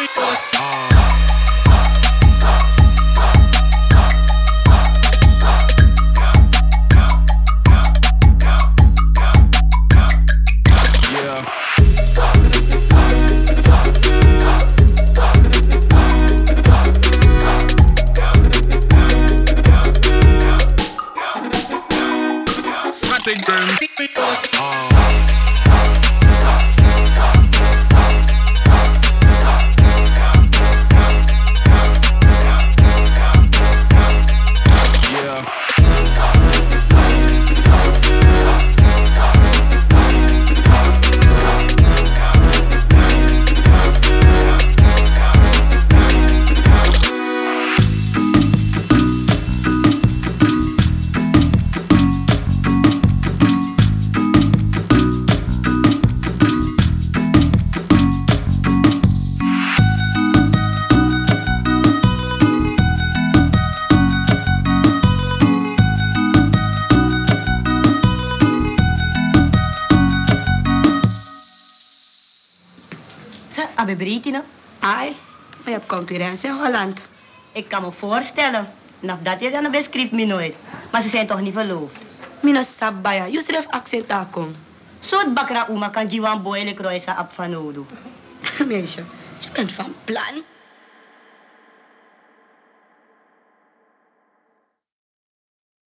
Abe Britina? Ai, maar je hebt concurrentie in Holland. Ik kan me voorstellen. Nog dat je dan beschrijft me nooit. Maar ze zijn toch niet verloofd? Mina sabaya, je schrijft accent takom. Soort bakra uma kan jiwan boy le kroisa ap van odo. Meisje, je bent van plan.